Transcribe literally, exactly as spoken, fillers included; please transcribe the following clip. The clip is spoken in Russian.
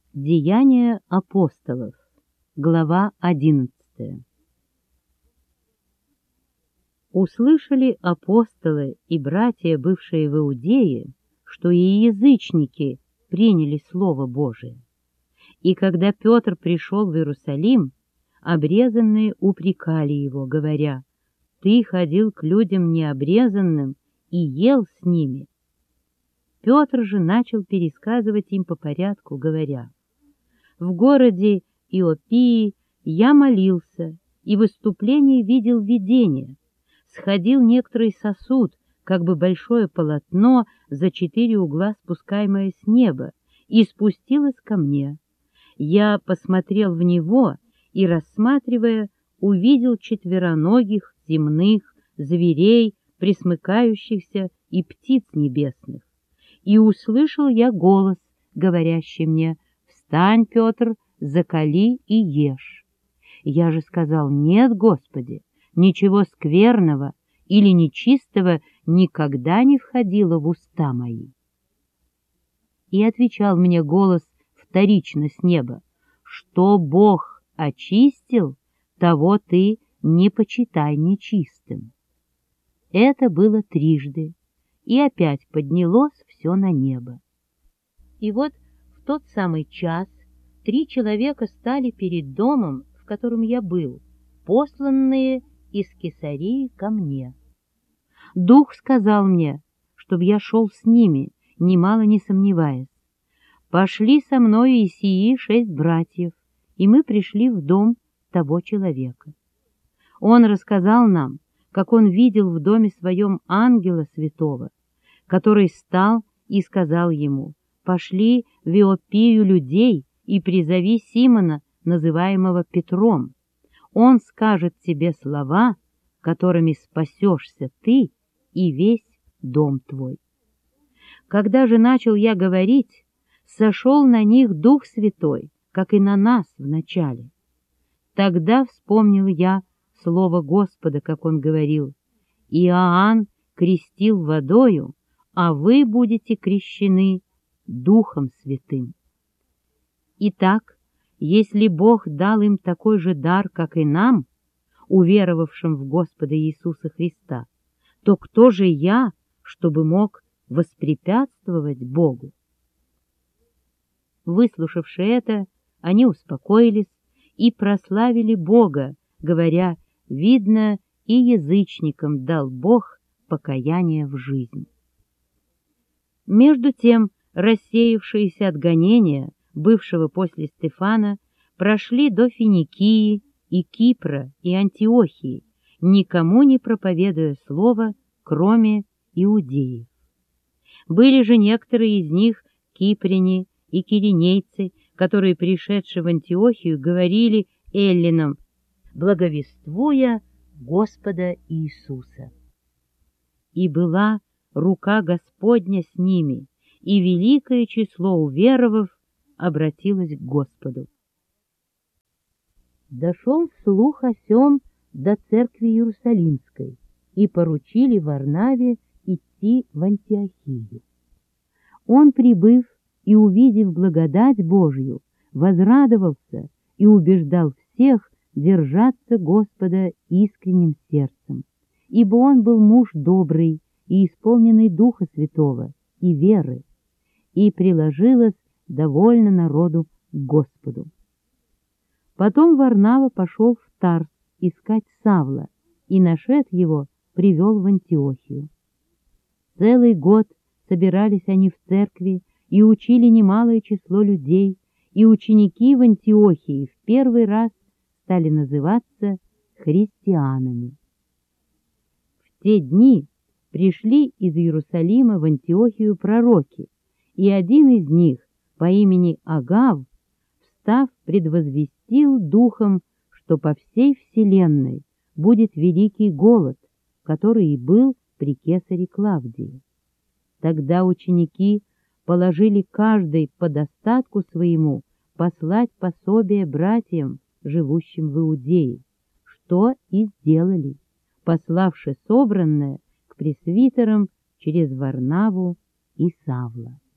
Деяния апостолов, глава одиннадцатая. Услышали апостолы и братья, бывшие в Иудее, что и язычники приняли Слово Божие. И когда Петр пришел в Иерусалим, обрезанные упрекали его, говоря: «Ты ходил к людям необрезанным и ел с ними». Петр же начал пересказывать им по порядку, говоря: «В городе Иопии я молился, и в выступлении видел видение. Сходил некоторый сосуд, как бы большое полотно, за четыре угла спускаемое с неба, и спустилось ко мне. Я посмотрел в него и, рассматривая, увидел четвероногих, земных, зверей, пресмыкающихся и птиц небесных. И услышал я голос, говорящий мне: «Встань, Петр, закали и ешь». Я же сказал: «Нет, Господи, ничего скверного или нечистого никогда не входило в уста мои». И отвечал мне голос вторично с неба: «Что Бог очистил, того ты не почитай нечистым». Это было трижды, и опять поднялось все на небо. И вот в тот самый час три человека стали перед домом, в котором я был, посланные из Кесарии ко мне. Дух сказал мне, чтоб я шел с ними, немало не сомневаясь. Пошли со мною и сии шесть братьев, и мы пришли в дом того человека. Он рассказал нам, как он видел в доме своем ангела святого, который стал и сказал ему: «Пошли в Иопию людей и призови Симона, называемого Петром. Он скажет тебе слова, которыми спасешься ты и весь дом твой». Когда же начал я говорить, сошел на них Дух Святой, как и на нас вначале. Тогда вспомнил я слово Господа, как он говорил: «Иоанн крестил водою, а вы будете крещены Духом Святым». Итак, если Бог дал им такой же дар, как и нам, уверовавшим в Господа Иисуса Христа, то кто же я, чтобы мог воспрепятствовать Богу? Выслушавши это, они успокоились и прославили Бога, говоря: «Видно, и язычникам дал Бог покаяние в жизнь». Между тем, рассеявшиеся от гонения, бывшего после Стефана, прошли до Финикии и Кипра и Антиохии, никому не проповедуя слово, кроме иудеев. Были же некоторые из них кипряне и киринейцы, которые, пришедшие в Антиохию, говорили эллинам, благовествуя Господа Иисуса. И была рука Господня с ними, и великое число уверовав обратилось к Господу. Дошел слух о сем до церкви Иерусалимской, и поручили Варнаве идти в Антиохию. Он, прибыв и увидев благодать Божью, возрадовался и убеждал всех держаться Господа искренним сердцем, ибо он был муж добрый и исполненный Духа Святого и веры, и приложилось довольно народу к Господу. Потом Варнава пошел в Тарс искать Савла, и, нашед его, привел в Антиохию. Целый год собирались они в церкви и учили немалое число людей, и ученики в Антиохии в первый раз стали называться христианами. В те дни пришли из Иерусалима в Антиохию пророки, и один из них по имени Агав, встав, предвозвестил духом, что по всей вселенной будет великий голод, который и был при кесаре Клавдии. Тогда ученики положили каждый по достатку своему послать пособие братьям, живущим в Иудее, что и сделали, пославши собранное к пресвитерам через Варнаву и Савла.